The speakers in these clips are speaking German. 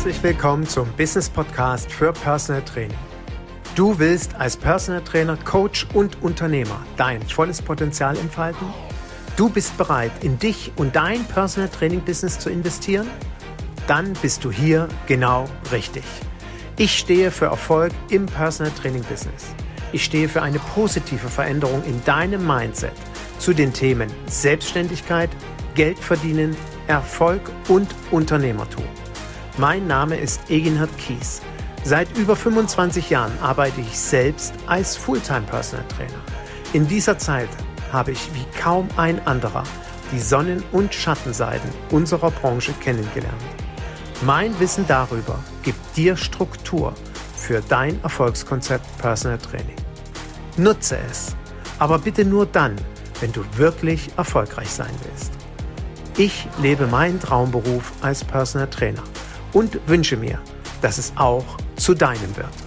Herzlich willkommen zum Business Podcast für Personal Training. Du willst als Personal Trainer, Coach und Unternehmer dein volles Potenzial entfalten? Du bist bereit, in dich und dein Personal Training Business zu investieren? Dann bist du hier genau richtig. Ich stehe für Erfolg im Personal Training Business. Ich stehe für eine positive Veränderung in deinem Mindset zu den Themen Selbstständigkeit, Geld verdienen, Erfolg und Unternehmertum. Mein Name ist Eginhard Kies. Seit über 25 Jahren arbeite ich selbst als Fulltime Personal Trainer. In dieser Zeit habe ich wie kaum ein anderer die Sonnen- und Schattenseiten unserer Branche kennengelernt. Mein Wissen darüber gibt dir Struktur für dein Erfolgskonzept Personal Training. Nutze es, aber bitte nur dann, wenn du wirklich erfolgreich sein willst. Ich lebe meinen Traumberuf als Personal Trainer und wünsche mir, dass es auch zu deinem wird.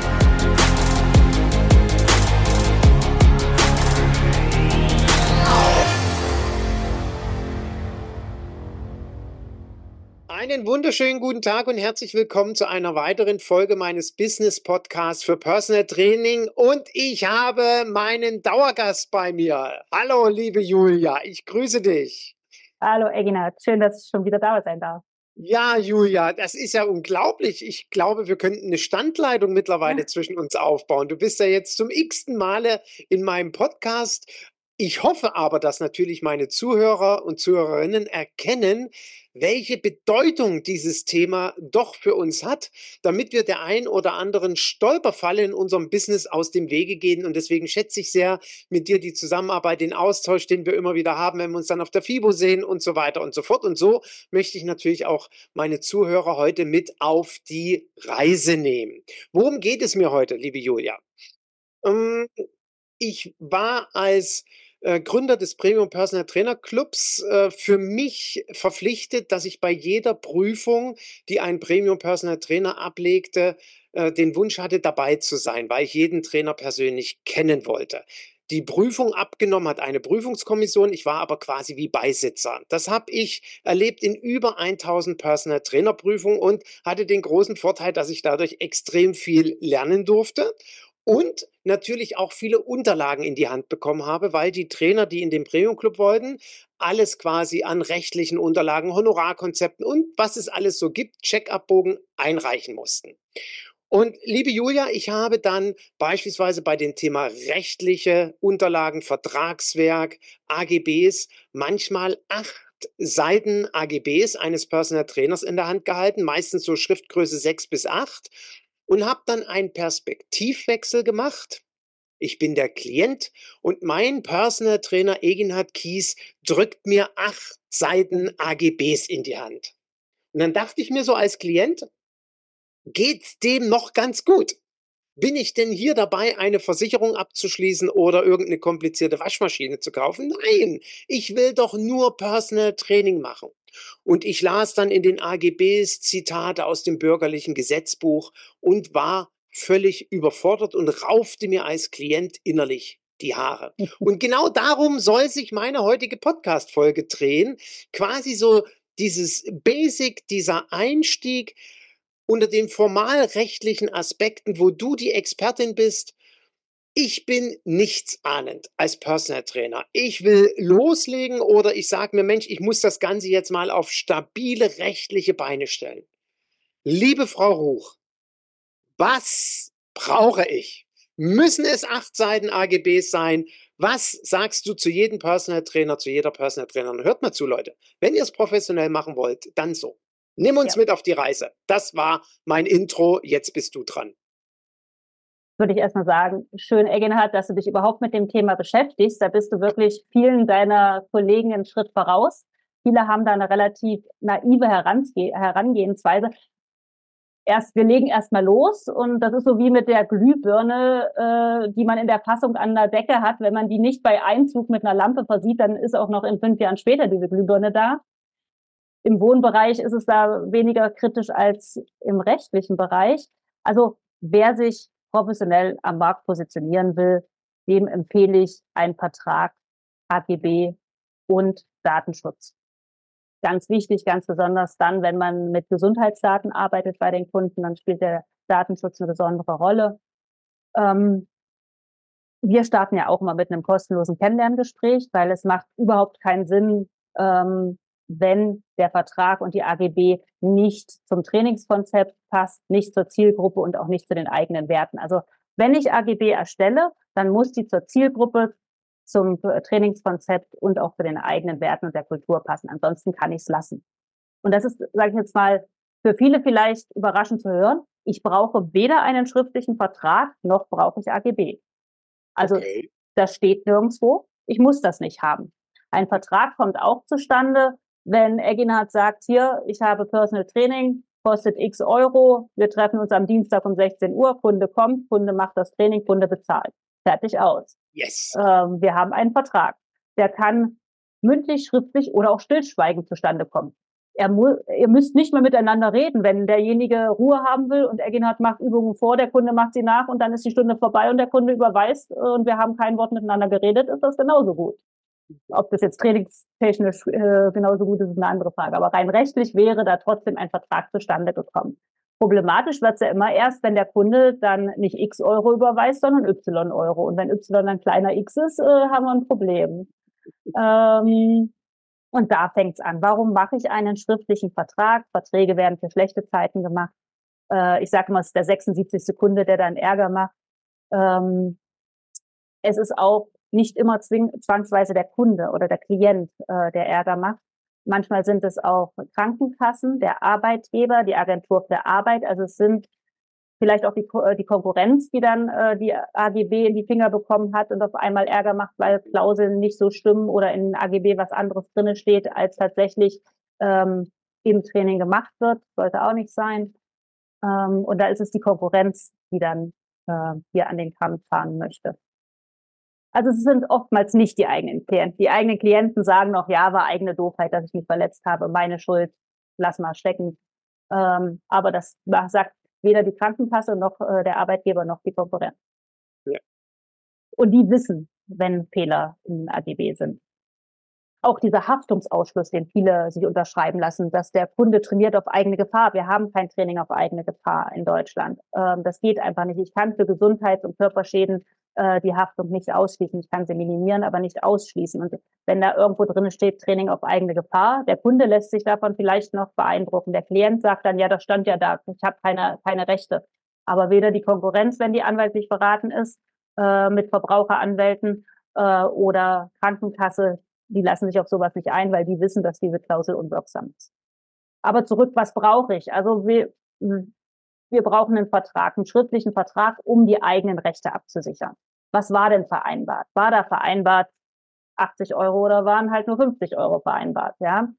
Einen wunderschönen guten Tag und herzlich willkommen zu einer weiteren Folge meines Business Podcasts für Personal Training. Und ich habe meinen Dauergast bei mir. Hallo, liebe Julia, ich grüße dich. Hallo Eginhard, schön, dass ich schon wieder da sein darf. Ja, Julia, das ist ja unglaublich. Ich glaube, wir könnten eine Standleitung mittlerweile zwischen uns aufbauen. Du bist ja jetzt zum x-ten Male in meinem Podcast. Ich hoffe aber, dass natürlich meine Zuhörer und Zuhörerinnen erkennen, welche Bedeutung dieses Thema doch für uns hat, damit wir der ein oder anderen Stolperfalle in unserem Business aus dem Wege gehen. Und deswegen schätze ich sehr mit dir die Zusammenarbeit, den Austausch, den wir immer wieder haben, wenn wir uns dann auf der FIBO sehen und so weiter und so fort. Und so möchte ich natürlich auch meine Zuhörer heute mit auf die Reise nehmen. Worum geht es mir heute, liebe Julia? Ich war als Gründer des Premium Personal Trainer Clubs für mich verpflichtet, dass ich bei jeder Prüfung, die ein Premium Personal Trainer ablegte, den Wunsch hatte, dabei zu sein, weil ich jeden Trainer persönlich kennen wollte. Die Prüfung abgenommen hat eine Prüfungskommission, ich war aber quasi wie Beisitzer. Das habe ich erlebt in über 1000 Personal Trainer Prüfungen und hatte den großen Vorteil, dass ich dadurch extrem viel lernen durfte. Und natürlich auch viele Unterlagen in die Hand bekommen habe, weil die Trainer, die in den Premium Club wollten, alles quasi an rechtlichen Unterlagen, Honorarkonzepten und was es alles so gibt, Check-up-Bogen einreichen mussten. Und liebe Julia, ich habe dann beispielsweise bei dem Thema rechtliche Unterlagen, Vertragswerk, AGBs manchmal 8 Seiten AGBs eines Personal Trainers in der Hand gehalten, meistens so Schriftgröße 6 bis 8, und habe dann einen Perspektivwechsel gemacht. Ich bin der Klient und mein Personal Trainer Eginhard Kies drückt mir 8 Seiten AGBs in die Hand. Und dann dachte ich mir so als Klient, geht's dem noch ganz gut? Bin ich denn hier dabei, eine Versicherung abzuschließen oder irgendeine komplizierte Waschmaschine zu kaufen? Nein, ich will doch nur Personal Training machen. Und ich las dann in den AGBs Zitate aus dem bürgerlichen Gesetzbuch und war völlig überfordert und raufte mir als Klient innerlich die Haare. Und genau darum soll sich meine heutige Podcast-Folge drehen. Quasi so dieses Basic, dieser Einstieg unter den formalrechtlichen Aspekten, wo du die Expertin bist. Ich bin nichtsahnend als Personal Trainer. Ich will loslegen oder ich sage mir, Mensch, ich muss das Ganze jetzt mal auf stabile rechtliche Beine stellen. Liebe Frau Ruch, was brauche ich? Müssen es 8 Seiten AGBs sein? Was sagst du zu jedem Personal Trainer, zu jeder Personal Trainerin? Hört mal zu, Leute. Wenn ihr es professionell machen wollt, dann so. Nimm uns Ja. mit auf die Reise. Das war mein Intro. Jetzt bist du dran. Würde ich erstmal sagen, schön, Eginhard, dass du dich überhaupt mit dem Thema beschäftigst. Da bist du wirklich vielen deiner Kollegen einen Schritt voraus. Viele haben da eine relativ naive Herangehensweise. Wir legen erstmal los und das ist so wie mit der Glühbirne, die man in der Fassung an der Decke hat. Wenn man die nicht bei Einzug mit einer Lampe versieht, dann ist auch noch in 5 Jahren später diese Glühbirne da. Im Wohnbereich ist es da weniger kritisch als im rechtlichen Bereich. Also wer sich professionell am Markt positionieren will, dem empfehle ich einen Vertrag, AGB und Datenschutz. Ganz wichtig, ganz besonders dann, wenn man mit Gesundheitsdaten arbeitet bei den Kunden, dann spielt der Datenschutz eine besondere Rolle. Wir starten ja auch immer mit einem kostenlosen Kennenlerngespräch, weil es macht überhaupt keinen Sinn, wenn der Vertrag und die AGB nicht zum Trainingskonzept passt, nicht zur Zielgruppe und auch nicht zu den eigenen Werten. Also wenn ich AGB erstelle, dann muss die zur Zielgruppe, zum Trainingskonzept und auch zu den eigenen Werten und der Kultur passen. Ansonsten kann ich es lassen. Und das ist, sage ich jetzt mal, für viele vielleicht überraschend zu hören. Ich brauche weder einen schriftlichen Vertrag, noch brauche ich AGB. Also Okay. das steht nirgendwo. Ich muss das nicht haben. Ein Vertrag kommt auch zustande, wenn Eginhard sagt, hier, ich habe Personal Training, kostet x Euro, wir treffen uns am Dienstag um 16 Uhr, Kunde kommt, Kunde macht das Training, Kunde bezahlt. Fertig aus. Yes. Wir haben einen Vertrag. Der kann mündlich, schriftlich oder auch stillschweigend zustande kommen. Ihr müsst nicht mehr miteinander reden, wenn derjenige Ruhe haben will und Eginhard macht Übungen vor, der Kunde macht sie nach und dann ist die Stunde vorbei und der Kunde überweist und wir haben kein Wort miteinander geredet, ist das genauso gut. Ob das jetzt trainingstechnisch genauso gut ist, ist eine andere Frage. Aber rein rechtlich wäre da trotzdem ein Vertrag zustande gekommen. Problematisch wird es ja immer erst, wenn der Kunde dann nicht x Euro überweist, sondern y Euro. Und wenn y dann kleiner x ist, haben wir ein Problem. Und da fängt es an. Warum mache ich einen schriftlichen Vertrag? Verträge werden für schlechte Zeiten gemacht. Ich sage immer, es ist der 76. Kunde, der dann Ärger macht. Es ist auch nicht immer zwangsweise der Kunde oder der Klient, der Ärger macht. Manchmal sind es auch Krankenkassen, der Arbeitgeber, die Agentur für Arbeit. Also es sind vielleicht auch die Konkurrenz, die dann die AGB in die Finger bekommen hat und auf einmal Ärger macht, weil Klauseln nicht so stimmen oder in AGB was anderes drinne steht, als tatsächlich im Training gemacht wird. Sollte auch nicht sein. Und da ist es die Konkurrenz, die dann hier an den Kamm fahren möchte. Also es sind oftmals nicht die eigenen Klienten. Die eigenen Klienten sagen noch, ja, war eigene Doofheit, dass ich mich verletzt habe, meine Schuld, lass mal stecken. Aber das sagt weder die Krankenkasse noch der Arbeitgeber noch die Konkurrenz. Ja. Und die wissen, wenn Fehler in AGB sind. Auch dieser Haftungsausschluss, den viele sich unterschreiben lassen, dass der Kunde trainiert auf eigene Gefahr. Wir haben kein Training auf eigene Gefahr in Deutschland. Das geht einfach nicht. Ich kann für Gesundheits- und Körperschäden die Haftung nicht ausschließen. Ich kann sie minimieren, aber nicht ausschließen. Und wenn da irgendwo drin steht, Training auf eigene Gefahr, der Kunde lässt sich davon vielleicht noch beeindrucken. Der Klient sagt dann, ja, das stand ja da, ich habe keine Rechte. Aber weder die Konkurrenz, wenn die anwaltlich beraten ist, mit Verbraucheranwälten oder Krankenkasse, die lassen sich auf sowas nicht ein, weil die wissen, dass diese Klausel unwirksam ist. Aber zurück, was brauche ich? Also wir brauchen einen Vertrag, einen schriftlichen Vertrag, um die eigenen Rechte abzusichern. Was war denn vereinbart? War da vereinbart 80 Euro oder waren halt nur 50 Euro vereinbart? Ja.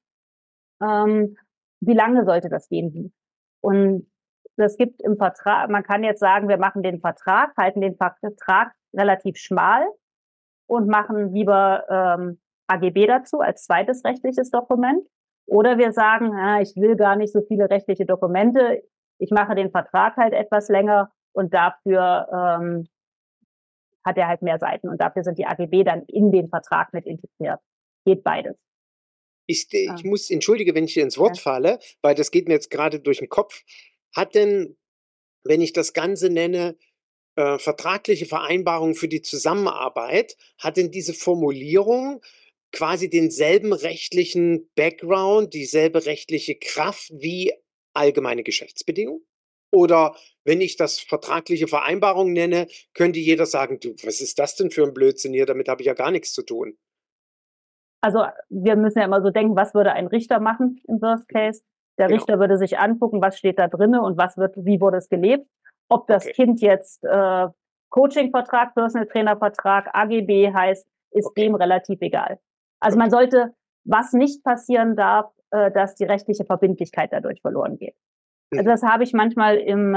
Wie lange sollte das gehen? Und es gibt im Vertrag, man kann jetzt sagen, wir machen den Vertrag, halten den Vertrag relativ schmal und machen lieber AGB dazu als zweites rechtliches Dokument. Oder wir sagen, ich will gar nicht so viele rechtliche Dokumente, ich mache den Vertrag halt etwas länger und dafür hat er halt mehr Seiten und dafür sind die AGB dann in den Vertrag mit integriert. Geht beides. Ich muss, entschuldige, wenn ich dir ins Wort falle, weil das geht mir jetzt gerade durch den Kopf. Hat denn, wenn ich das Ganze nenne, vertragliche Vereinbarung für die Zusammenarbeit, hat denn diese Formulierung quasi denselben rechtlichen Background, dieselbe rechtliche Kraft wie allgemeine Geschäftsbedingungen? Oder wenn ich das vertragliche Vereinbarung nenne, könnte jeder sagen, du, was ist das denn für ein Blödsinn hier, damit habe ich ja gar nichts zu tun. Also wir müssen ja immer so denken, was würde ein Richter machen im Worst Case? Der Genau. Richter würde sich angucken, was steht da drinne und wie wurde es gelebt. Ob das Kind jetzt Coaching-Vertrag, Personal Trainer-Vertrag, AGB heißt, ist dem relativ egal. Also man sollte, was nicht passieren darf, dass die rechtliche Verbindlichkeit dadurch verloren geht. Also das habe ich manchmal im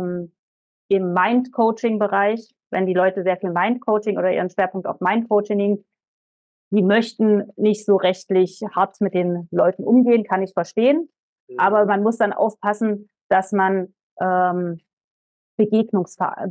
Mind-Coaching-Bereich, wenn die Leute sehr viel Mind-Coaching oder ihren Schwerpunkt auf Mind-Coaching legen, die möchten nicht so rechtlich hart mit den Leuten umgehen, kann ich verstehen. Aber man muss dann aufpassen, dass man das war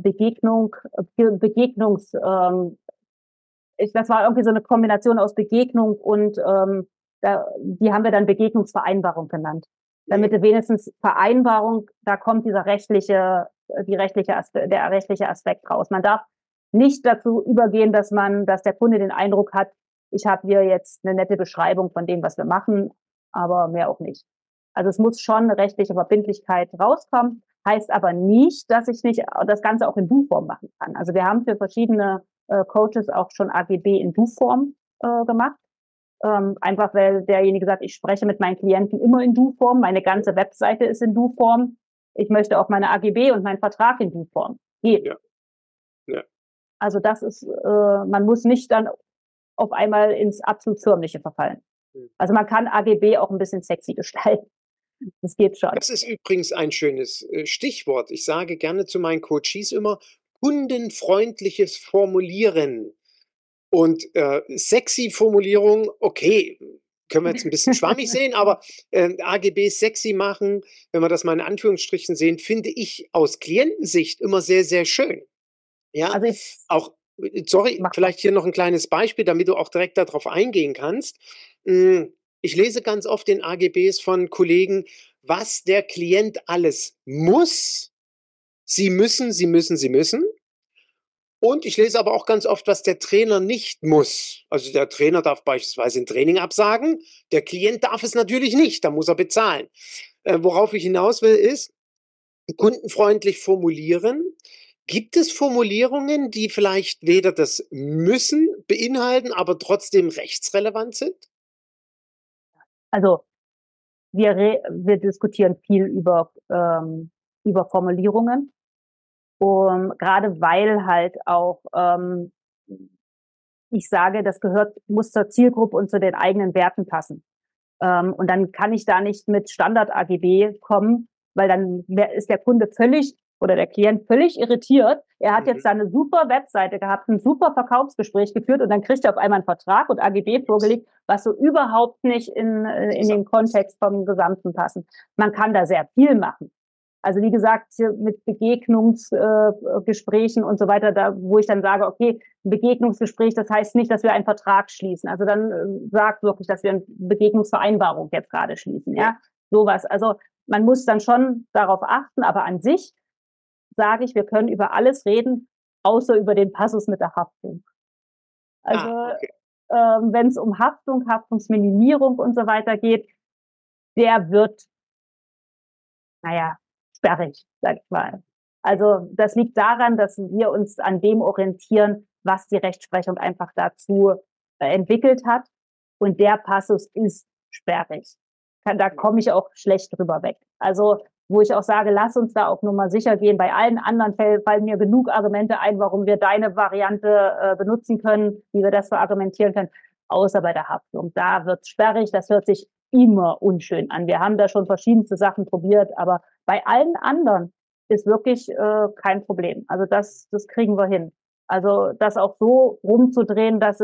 irgendwie so eine Kombination aus Begegnung und die haben wir dann Begegnungsvereinbarung genannt. Damit du wenigstens Vereinbarung, da kommt der rechtliche Aspekt raus. Man darf nicht dazu übergehen, dass der Kunde den Eindruck hat, ich habe hier jetzt eine nette Beschreibung von dem, was wir machen, aber mehr auch nicht. Also es muss schon eine rechtliche Verbindlichkeit rauskommen, heißt aber nicht, dass ich nicht das Ganze auch in Du-Form machen kann. Also wir haben für verschiedene Coaches auch schon AGB in Du-Form gemacht. Einfach weil derjenige sagt, ich spreche mit meinen Klienten immer in Du-Form, meine ganze Webseite ist in Du-Form, ich möchte auch meine AGB und meinen Vertrag in Du-Form. Geht. Ja. Ja. Also das ist, man muss nicht dann auf einmal ins absolut Förmliche verfallen. Also man kann AGB auch ein bisschen sexy gestalten. Das geht schon. Das ist übrigens ein schönes Stichwort. Ich sage gerne zu meinen Coaches immer, kundenfreundliches Formulieren. Und sexy Formulierung, okay, können wir jetzt ein bisschen schwammig sehen, aber AGB sexy machen, wenn wir das mal in Anführungsstrichen sehen, finde ich aus Klientensicht immer sehr, sehr schön. Ja, Also auch, sorry, vielleicht hier noch ein kleines Beispiel, damit du auch direkt darauf eingehen kannst. Ich lese ganz oft in AGBs von Kollegen, was der Klient alles muss. Sie müssen, sie müssen, sie müssen. Und ich lese aber auch ganz oft, was der Trainer nicht muss. Also der Trainer darf beispielsweise ein Training absagen, der Klient darf es natürlich nicht, da muss er bezahlen. Worauf ich hinaus will, ist, kundenfreundlich formulieren. Gibt es Formulierungen, die vielleicht weder das Müssen beinhalten, aber trotzdem rechtsrelevant sind? Also wir diskutieren viel über Formulierungen. Gerade weil halt auch ich sage, das muss zur Zielgruppe und zu den eigenen Werten passen. Und dann kann ich da nicht mit Standard-AGB kommen, weil dann ist der Kunde oder der Klient völlig irritiert. Er hat jetzt da eine super Webseite gehabt, ein super Verkaufsgespräch geführt und dann kriegt er auf einmal einen Vertrag und AGB vorgelegt, was so überhaupt nicht in den Kontext vom Gesamten passen. Man kann da sehr viel machen. Also wie gesagt, mit Begegnungsgesprächen und so weiter, wo ich dann sage, okay, ein Begegnungsgespräch, das heißt nicht, dass wir einen Vertrag schließen. Also dann sagt wirklich, dass wir eine Begegnungsvereinbarung jetzt gerade schließen. Ja, sowas. Also man muss dann schon darauf achten, aber an sich sage ich, wir können über alles reden, außer über den Passus mit der Haftung. Also wenn es um Haftung, Haftungsminimierung und so weiter geht, der wird, sperrig, sag ich mal. Also das liegt daran, dass wir uns an dem orientieren, was die Rechtsprechung einfach dazu entwickelt hat. Und der Passus ist sperrig. Da komme ich auch schlecht drüber weg. Also wo ich auch sage, lass uns da auch nur mal sicher gehen. Bei allen anderen Fällen fallen mir genug Argumente ein, warum wir deine Variante benutzen können, wie wir das verargumentieren können, außer bei der Haftung. Da wird es sperrig, das hört sich immer unschön an. Wir haben da schon verschiedenste Sachen probiert, aber bei allen anderen ist wirklich kein Problem. Also das kriegen wir hin. Also das auch so rumzudrehen, dass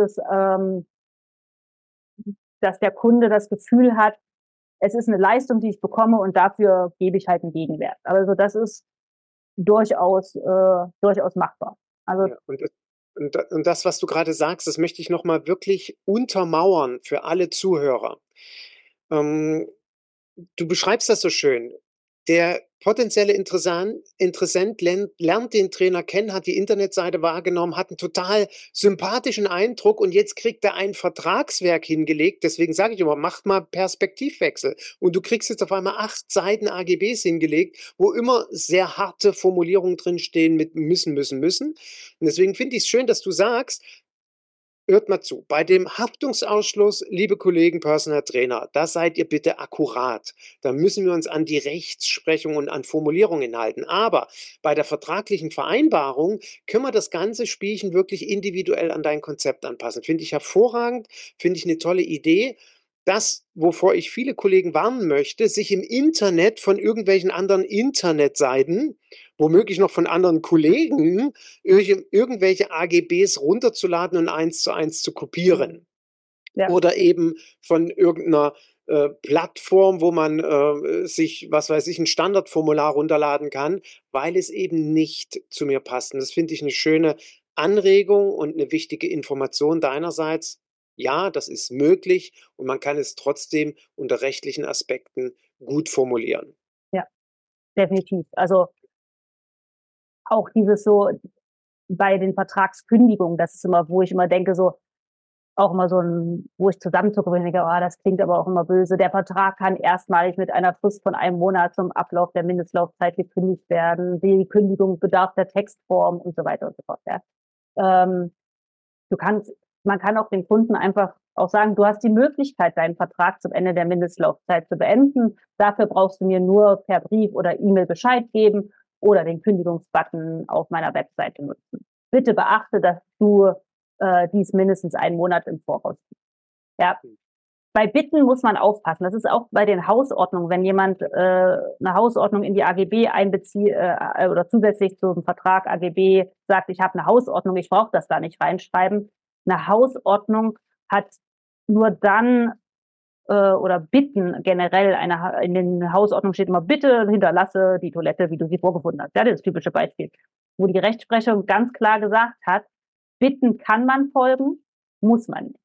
der Kunde das Gefühl hat, es ist eine Leistung, die ich bekomme und dafür gebe ich halt einen Gegenwert. Also das ist durchaus machbar. Also ja, und das, was du gerade sagst, das möchte ich nochmal wirklich untermauern für alle Zuhörer. Du beschreibst das so schön. Der potenzielle Interessent lernt den Trainer kennen, hat die Internetseite wahrgenommen, hat einen total sympathischen Eindruck und jetzt kriegt er ein Vertragswerk hingelegt. Deswegen sage ich immer, macht mal Perspektivwechsel. Und du kriegst jetzt auf einmal 8 Seiten AGBs hingelegt, wo immer sehr harte Formulierungen drinstehen mit müssen, müssen, müssen. Und deswegen finde ich es schön, dass du sagst, hört mal zu, bei dem Haftungsausschluss, liebe Kollegen, Personal Trainer, da seid ihr bitte akkurat. Da müssen wir uns an die Rechtsprechung und an Formulierungen halten. Aber bei der vertraglichen Vereinbarung können wir das ganze Spielchen wirklich individuell an dein Konzept anpassen. Finde ich hervorragend, finde ich eine tolle Idee. Das, wovor ich viele Kollegen warnen möchte, sich im Internet von irgendwelchen anderen Internetseiten, womöglich noch von anderen Kollegen, irgendwelche AGBs runterzuladen und 1:1 zu kopieren. ja. Oder eben von irgendeiner Plattform, wo man sich, was weiß ich, ein Standardformular runterladen kann, weil es eben nicht zu mir passt. Und das finde ich eine schöne Anregung und eine wichtige Information deinerseits. Ja, das ist möglich und man kann es trotzdem unter rechtlichen Aspekten gut formulieren. Ja, definitiv. Also auch dieses so bei den Vertragskündigungen, das ist immer, wo ich immer denke, so auch immer so ein, wo ich zusammenzucke, wo ich denke: „Oh, das klingt aber auch immer böse. Der Vertrag kann erstmalig mit einer Frist von einem Monat zum Ablauf der Mindestlaufzeit gekündigt werden. Die Kündigung bedarf der Textform“ und so weiter und so fort, ja. Ähm, du kannst man kann auch den Kunden einfach auch sagen: „Du hast die Möglichkeit, deinen Vertrag zum Ende der Mindestlaufzeit zu beenden. Dafür brauchst du mir nur per Brief oder E-Mail Bescheid geben oder den Kündigungsbutton auf meiner Webseite nutzen. Bitte beachte, dass du, dies mindestens einen Monat im Voraus tust.“ Ja, bei Bitten muss man aufpassen. Das ist auch bei den Hausordnungen, wenn jemand, 'ne Hausordnung in die AGB einbezieht oder zusätzlich zum Vertrag AGB sagt: „Ich habe eine Hausordnung, ich brauche das da nicht reinschreiben.“ Eine Hausordnung hat nur dann, oder Bitten generell eine Ha in den Hausordnungen steht immer: „Bitte hinterlasse die Toilette, wie du sie vorgefunden hast.“ Ja, das typische Beispiel, wo die Rechtsprechung ganz klar gesagt hat: Bitten kann man folgen, muss man nicht.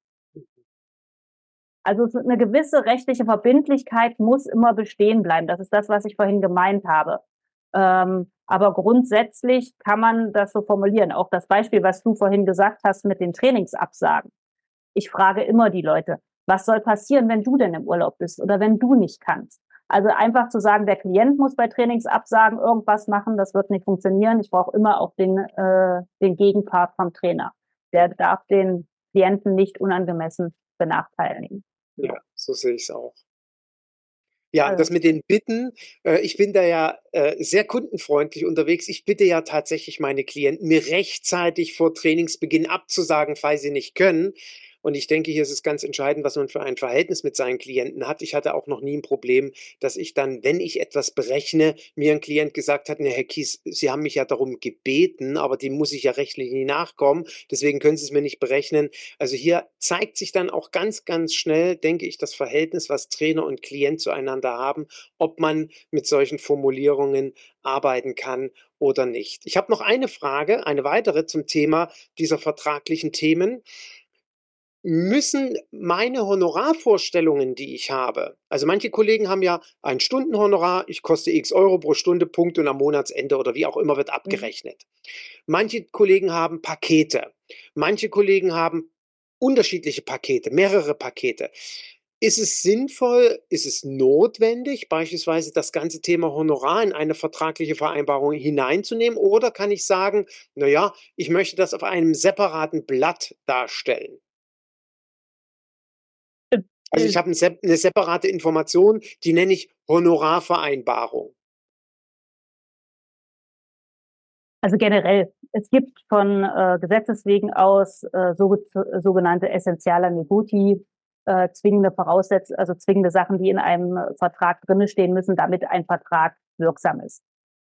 Also, so 'ne gewisse rechtliche Verbindlichkeit muss immer bestehen bleiben. Das ist das, was ich vorhin gemeint habe. Aber grundsätzlich kann man das so formulieren. Auch das Beispiel, was du vorhin gesagt hast mit den Trainingsabsagen. Ich frage immer die Leute: „Was soll passieren, wenn du denn im Urlaub bist oder wenn du nicht kannst?“ Also, einfach zu sagen, der Klient muss bei Trainingsabsagen irgendwas machen, das wird nicht funktionieren. Ich brauche immer auch den Gegenpart vom Trainer. Der darf den Klienten nicht unangemessen benachteiligen. Ja, so sehe ich es auch. Ja, Also das mit den Bitten, ich bin da ja, sehr kundenfreundlich unterwegs. Ich bitte ja tatsächlich meine Klienten, mir rechtzeitig vor Trainingsbeginn abzusagen, falls sie nicht können. Und ich denke, hier ist es ganz entscheidend, was man für ein Verhältnis mit seinen Klienten hat. Ich hatte auch noch nie ein Problem, dass ich dann, wenn ich etwas berechne, mir ein Klient gesagt hat: „Ne, Herr Kies, Sie haben mich ja darum gebeten, aber dem muss ich ja rechtlich nicht nachkommen, deswegen können Sie es mir nicht berechnen.“ Also, hier zeigt sich dann auch ganz, ganz schnell, denke ich, das Verhältnis, was Trainer und Klient zueinander haben, ob man mit solchen Formulierungen arbeiten kann oder nicht. Ich habe noch eine Frage, eine weitere zum Thema dieser vertraglichen Themen. Müssen meine Honorarvorstellungen, die ich habe, also manche Kollegen haben ja ein Stundenhonorar, ich koste X Euro pro Stunde, Punkt, und am Monatsende oder wie auch immer wird mhm. abgerechnet. Manche Kollegen haben Pakete. Manche Kollegen haben unterschiedliche Pakete, mehrere Pakete. Ist es sinnvoll, ist es notwendig, beispielsweise das ganze Thema Honorar in eine vertragliche Vereinbarung hineinzunehmen? Oder kann ich sagen, na ja, ich möchte das auf einem separaten Blatt darstellen? Also, ich habe 'ne separate Information, die nenne ich Honorarvereinbarung. Also generell, es gibt von Gesetzes wegen aus sogenannte Essentialer Neguti, zwingende Voraussetzungen, also zwingende Sachen, die in einem Vertrag drinne stehen müssen, damit ein Vertrag wirksam ist.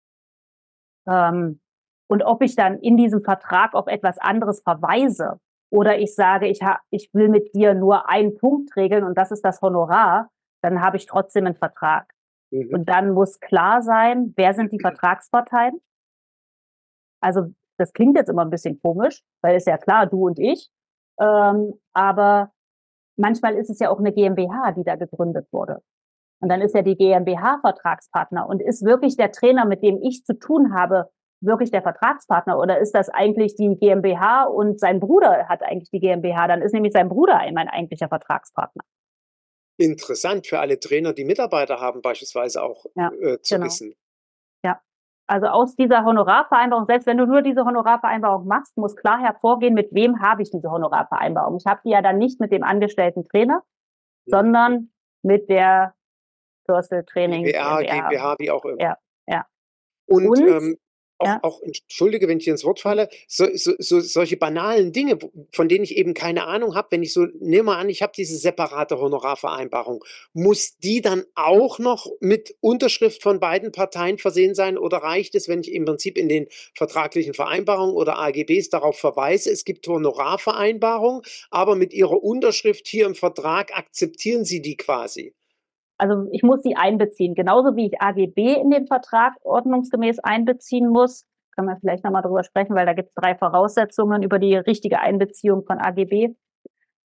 Ähm, und ob ich dann in diesem Vertrag auf etwas anderes verweise oder ich sage, ich will mit dir nur einen Punkt regeln und das ist das Honorar, dann habe ich trotzdem einen Vertrag. Mhm. Und dann muss klar sein, wer sind die Vertragsparteien? Also, das klingt jetzt immer ein bisschen komisch, weil ist ja klar, du und ich. Aber manchmal ist es ja auch eine GmbH, die da gegründet wurde. Und dann ist ja die GmbH Vertragspartner. Und ist wirklich der Trainer, mit dem ich zu tun habe, wirklich der Vertragspartner? Oder ist das eigentlich die GmbH und sein Bruder hat eigentlich die GmbH? Dann ist nämlich sein Bruder mein eigentlicher Vertragspartner. Interessant für alle Trainer, die Mitarbeiter haben, beispielsweise auch, Ja, zu genau. wissen. Ja. Also aus dieser Honorarvereinbarung, selbst wenn du nur diese Honorarvereinbarung machst, muss klar hervorgehen, mit wem habe ich diese Honorarvereinbarung. Ich habe die ja dann nicht mit dem angestellten Trainer, Mhm. sondern mit der Börse Training GbR, GmbH. GmbH, wie auch immer. Ja, ja. Und, Und auch ja, auch entschuldige, wenn ich dir ins Wort mhm. falle, solche banalen Dinge, von denen ich eben keine Ahnung habe, wenn ich so nehme mal an, ich habe diese separate Honorarvereinbarung. Muss die dann auch noch mit Unterschrift von beiden Parteien versehen sein oder reicht es, wenn ich im Prinzip in den vertraglichen Vereinbarungen oder AGBs darauf verweise, es gibt Honorarvereinbarung, aber mit Ihrer Unterschrift hier im Vertrag akzeptieren Sie die quasi? Also ich muss sie einbeziehen. Genauso wie ich AGB in den Vertrag ordnungsgemäß einbeziehen muss. Können wir vielleicht nochmal drüber sprechen, weil da gibt es 3 Voraussetzungen über die richtige Einbeziehung von AGB.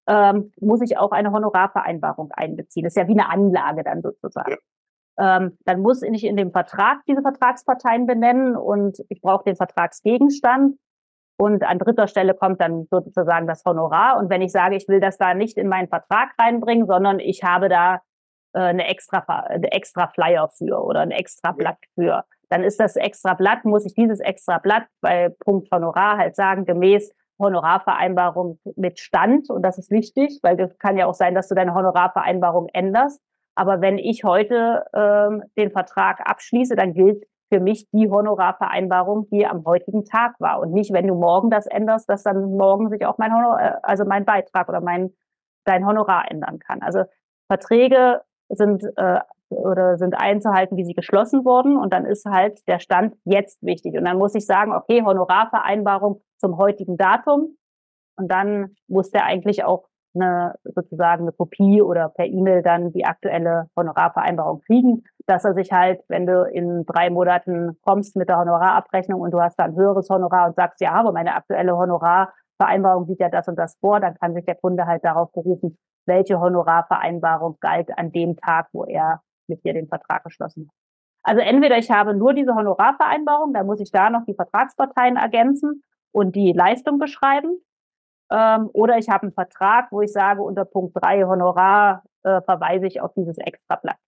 muss ich auch eine Honorarvereinbarung einbeziehen. Das ist ja wie eine Anlage dann sozusagen. Ja. Dann muss ich in dem Vertrag diese Vertragsparteien benennen und ich brauche den Vertragsgegenstand. Und an dritter Stelle kommt dann sozusagen das Honorar. Und wenn ich sage, ich will das da nicht in meinen Vertrag reinbringen, sondern ich habe da eine extra Flyer für oder ein extra Blatt für, dann ist das extra Blatt, muss ich dieses extra Blatt bei Punkt Honorar halt sagen, gemäß Honorarvereinbarung mit Stand. Und das ist wichtig, weil das kann ja auch sein, dass du deine Honorarvereinbarung änderst. Aber wenn ich heute den Vertrag abschließe, dann gilt für mich die Honorarvereinbarung, die am heutigen Tag war. Und nicht, wenn du morgen das änderst, dass dann morgen sich auch also mein Beitrag oder dein Honorar ändern kann. Also Verträge sind einzuhalten, wie sie geschlossen wurden. Und dann ist halt der Stand jetzt wichtig. Und dann muss ich sagen, okay, Honorarvereinbarung zum heutigen Datum. Und dann muss der eigentlich auch sozusagen eine Kopie oder per E-Mail dann die aktuelle Honorarvereinbarung kriegen, dass er sich halt, wenn du in 3 Monaten kommst mit der Honorarabrechnung und du hast da ein höheres Honorar und sagst, ja, aber meine aktuelle Honorarvereinbarung sieht ja das und das vor, dann kann sich der Kunde halt darauf berufen, welche Honorarvereinbarung galt an dem Tag, wo er mit dir den Vertrag geschlossen hat. Also entweder ich habe nur diese Honorarvereinbarung, dann muss ich da noch die Vertragsparteien ergänzen und die Leistung beschreiben. Oder ich habe einen Vertrag, wo ich sage, unter Punkt 3 Honorar verweise ich auf dieses Extrablatt.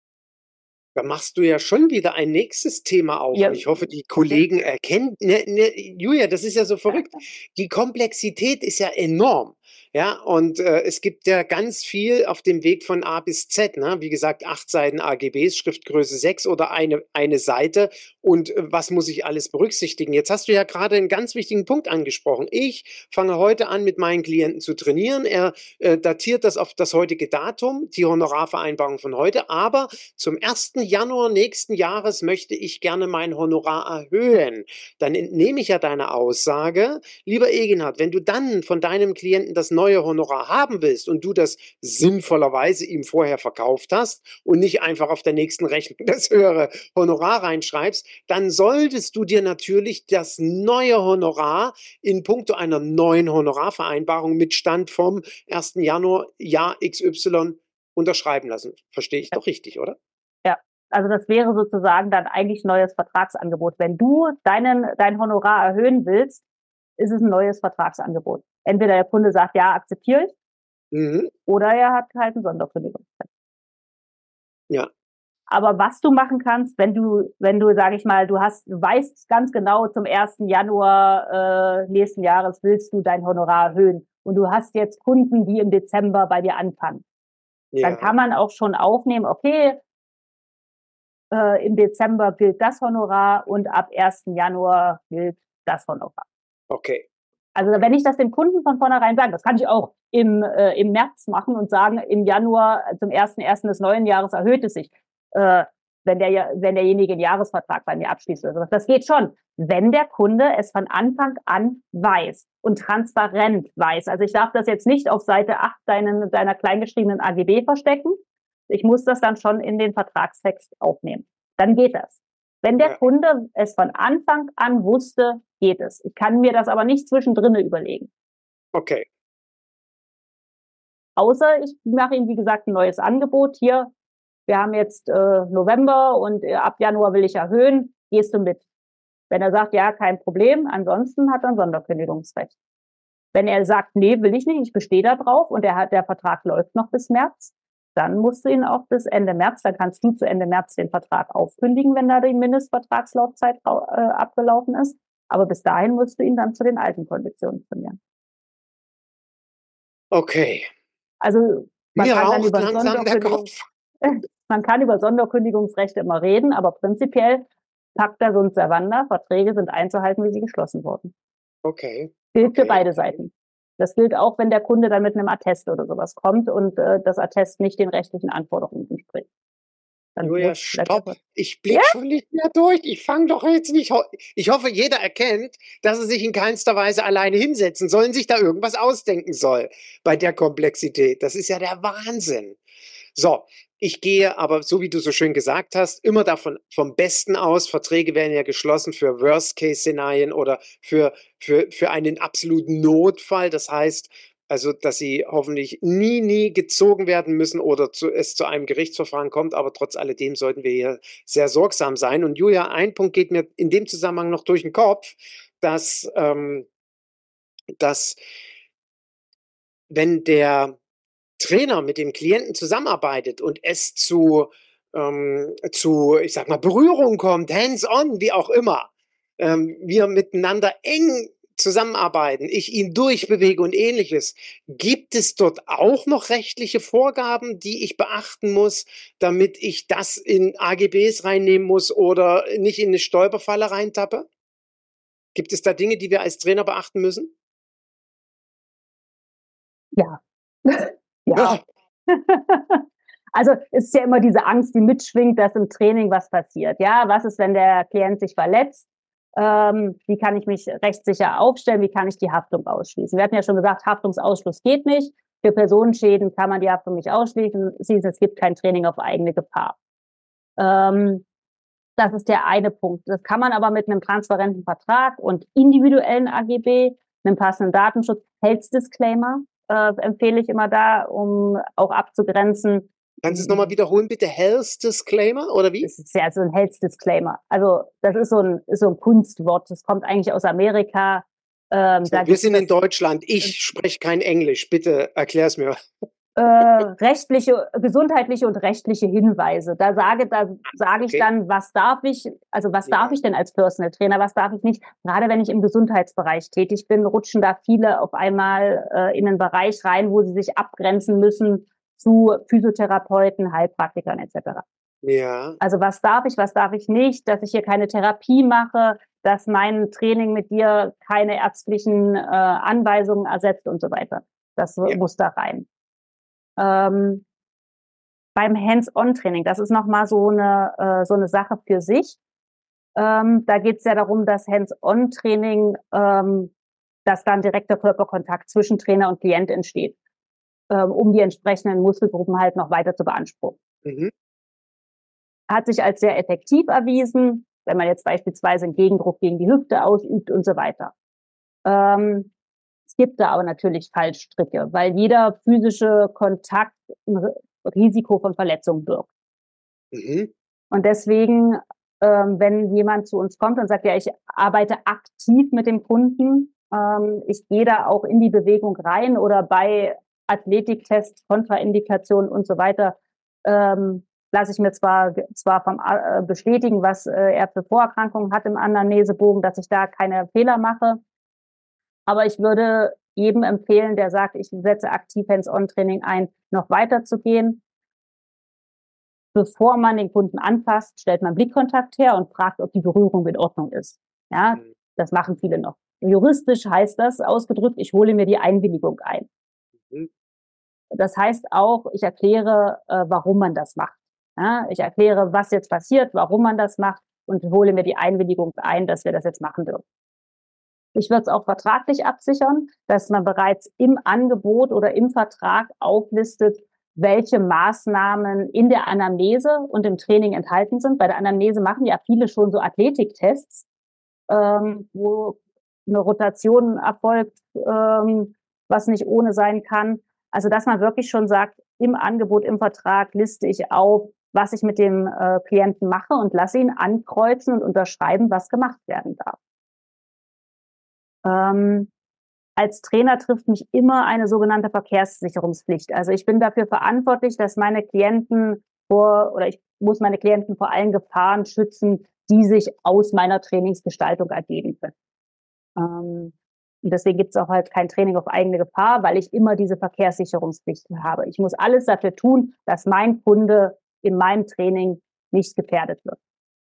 Da machst du ja schon wieder ein nächstes Thema auf. Ja. Und ich hoffe, die Kollegen erkennen, Julia, das ist ja so verrückt. Die Komplexität ist ja enorm. Ja, und es gibt ja ganz viel auf dem Weg von A bis Z. Ne? Wie gesagt, 8 Seiten AGBs, Schriftgröße 6 oder eine Seite. Und was muss ich alles berücksichtigen? Jetzt hast du ja gerade einen ganz wichtigen Punkt angesprochen. Ich fange heute an, mit meinen Klienten zu trainieren. Er datiert das auf das heutige Datum, die Honorarvereinbarung von heute. Aber zum 1. Januar nächsten Jahres möchte ich gerne mein Honorar erhöhen. Dann entnehme ich ja deine Aussage, lieber Eginhard, wenn du dann von deinem Klienten das neue Honorar haben willst und du das sinnvollerweise ihm vorher verkauft hast und nicht einfach auf der nächsten Rechnung das höhere Honorar reinschreibst, dann solltest du dir natürlich das neue Honorar in puncto einer neuen Honorarvereinbarung mit Stand vom 1. Januar Jahr XY unterschreiben lassen. Verstehe ich doch richtig, oder? Ja, also das wäre sozusagen dann eigentlich neues Vertragsangebot. Wenn du dein Honorar erhöhen willst, ist es ein neues Vertragsangebot. Entweder der Kunde sagt, ja, akzeptiere ich, oder er hat halt ein Sonderkündigungsrecht. Ja. Aber was du machen kannst, wenn du, sag ich mal, du weißt ganz genau, zum 1. Januar nächsten Jahres willst du dein Honorar erhöhen und du hast jetzt Kunden, die im Dezember bei dir anfangen. Ja. Dann kann man auch schon aufnehmen, okay, im Dezember gilt das Honorar und ab 1. Januar gilt das Honorar. Okay. Also wenn ich das dem Kunden von vornherein sage, das kann ich auch im März machen und sagen, im Januar zum 1.1. des neuen Jahres erhöht es sich, wenn derjenige einen Jahresvertrag bei mir abschließt. Also das geht schon, wenn der Kunde es von Anfang an weiß und transparent weiß. Also ich darf das jetzt nicht auf Seite 8 deiner kleingeschriebenen AGB verstecken. Ich muss das dann schon in den Vertragstext aufnehmen. Dann geht das. Wenn der Kunde es von Anfang an wusste, geht es. Ich kann mir das aber nicht zwischendrin überlegen. Okay. Außer ich mache ihm, wie gesagt, ein neues Angebot. Hier, wir haben jetzt November und ab Januar will ich erhöhen. Gehst du mit? Wenn er sagt, ja, kein Problem, ansonsten hat er ein Sonderkündigungsrecht. Wenn er sagt, nee, will ich nicht, ich bestehe da drauf und der Vertrag läuft noch bis März, dann musst du ihn auch bis Ende März, dann kannst du zu Ende März den Vertrag aufkündigen, wenn da die Mindestvertragslaufzeit abgelaufen ist. Aber bis dahin musst du ihn dann zu den alten Konditionen trainieren. Okay. Also man Mir kann dann raucht langsam der Kopf. Man kann über Sonderkündigungsrechte immer reden, aber prinzipiell Pacta sunt servanda, Verträge sind einzuhalten, wie sie geschlossen wurden. Okay. Gilt für beide Seiten. Das gilt auch, wenn der Kunde dann mit einem Attest oder sowas kommt und das Attest nicht den rechtlichen Anforderungen entspricht. Julia, stopp. Ich blicke schon nicht mehr durch. Ich fange doch jetzt nicht. Ich hoffe, jeder erkennt, dass er sich in keinster Weise alleine hinsetzen soll und sich da irgendwas ausdenken soll bei der Komplexität. Das ist ja der Wahnsinn. So, ich gehe aber, so wie du so schön gesagt hast, immer davon vom Besten aus. Verträge werden ja geschlossen für Worst-Case-Szenarien oder für einen absoluten Notfall. Das heißt, Also, dass sie hoffentlich nie gezogen werden müssen oder es zu einem Gerichtsverfahren kommt, aber trotz alledem sollten wir hier sehr sorgsam sein. Und Julia, ein Punkt geht mir in dem Zusammenhang noch durch den Kopf, dass wenn der Trainer mit dem Klienten zusammenarbeitet und es zu, ich sag mal, Berührung kommt, hands-on, wie auch immer, wir miteinander eng zusammenarbeiten, ich ihn durchbewege und ähnliches. Gibt es dort auch noch rechtliche Vorgaben, die ich beachten muss, damit ich das in AGBs reinnehmen muss oder nicht in eine Stolperfalle reintappe? Gibt es da Dinge, die wir als Trainer beachten müssen? Ja. Ja. Ja. Also es ist ja immer diese Angst, die mitschwingt, dass im Training was passiert. Ja, was ist, wenn der Klient sich verletzt? Wie kann ich mich rechtssicher aufstellen? Wie kann ich die Haftung ausschließen? Wir hatten ja schon gesagt, Haftungsausschluss geht nicht. Für Personenschäden kann man die Haftung nicht ausschließen. Es gibt kein Training auf eigene Gefahr. Das ist der eine Punkt. Das kann man aber mit einem transparenten Vertrag und individuellen AGB, einem passenden Datenschutz, Health Disclaimer, empfehle ich immer da, um auch abzugrenzen. Kannst du es nochmal wiederholen, bitte? Health Disclaimer oder wie? Das ist ja so ein Health Disclaimer. Also das ist so ein Kunstwort. Das kommt eigentlich aus Amerika. Wir sind in Deutschland. Ich spreche kein Englisch. Bitte erklär es mir. Gesundheitliche und rechtliche Hinweise. Da sage ich dann, was darf ich, also was darf ich denn als Personal Trainer, was darf ich nicht? Gerade wenn ich im Gesundheitsbereich tätig bin, rutschen da viele auf einmal in einen Bereich rein, wo sie sich abgrenzen müssen zu Physiotherapeuten, Heilpraktikern etc. Ja. Also was darf ich nicht, dass ich hier keine Therapie mache, dass mein Training mit dir keine ärztlichen Anweisungen ersetzt und so weiter. Das muss da rein. Beim Hands-on-Training, das ist nochmal so eine Sache für sich. Da geht es ja darum, dass Hands-on-Training, dass dann direkter Körperkontakt zwischen Trainer und Klient entsteht, um die entsprechenden Muskelgruppen halt noch weiter zu beanspruchen. Mhm. Hat sich als sehr effektiv erwiesen, wenn man jetzt beispielsweise einen Gegendruck gegen die Hüfte ausübt und so weiter. Es gibt da aber natürlich Fallstricke, weil jeder physische Kontakt ein Risiko von Verletzung birgt. Mhm. Und deswegen, wenn jemand zu uns kommt und sagt, ja, ich arbeite aktiv mit dem Kunden, ich gehe da auch in die Bewegung rein oder bei Athletiktests, Kontraindikationen und so weiter, lasse ich mir zwar vom bestätigen, was er für Vorerkrankungen hat im Anamnesebogen, dass ich da keine Fehler mache. Aber ich würde jedem empfehlen, der sagt, ich setze aktiv Hands-on-Training ein, noch weiter zu gehen. Bevor man den Kunden anfasst, stellt man Blickkontakt her und fragt, ob die Berührung in Ordnung ist. Ja, das machen viele noch. Juristisch heißt das ausgedrückt, ich hole mir die Einwilligung ein. Das heißt auch, ich erkläre, warum man das macht. Ja, ich erkläre, was jetzt passiert, warum man das macht und hole mir die Einwilligung ein, dass wir das jetzt machen dürfen. Ich würde es auch vertraglich absichern, dass man bereits im Angebot oder im Vertrag auflistet, welche Maßnahmen in der Anamnese und im Training enthalten sind. Bei der Anamnese machen ja viele schon so Athletiktests, wo eine Rotation erfolgt, was nicht ohne sein kann. Also dass man wirklich schon sagt, im Angebot, im Vertrag liste ich auf, was ich mit dem Klienten mache und lasse ihn ankreuzen und unterschreiben, was gemacht werden darf. Als Trainer trifft mich immer eine sogenannte Verkehrssicherungspflicht. Also ich bin dafür verantwortlich, dass ich muss meine Klienten vor allen Gefahren schützen, die sich aus meiner Trainingsgestaltung ergeben können. Und deswegen gibt es auch halt kein Training auf eigene Gefahr, weil ich immer diese Verkehrssicherungspflicht habe. Ich muss alles dafür tun, dass mein Kunde in meinem Training nicht gefährdet wird.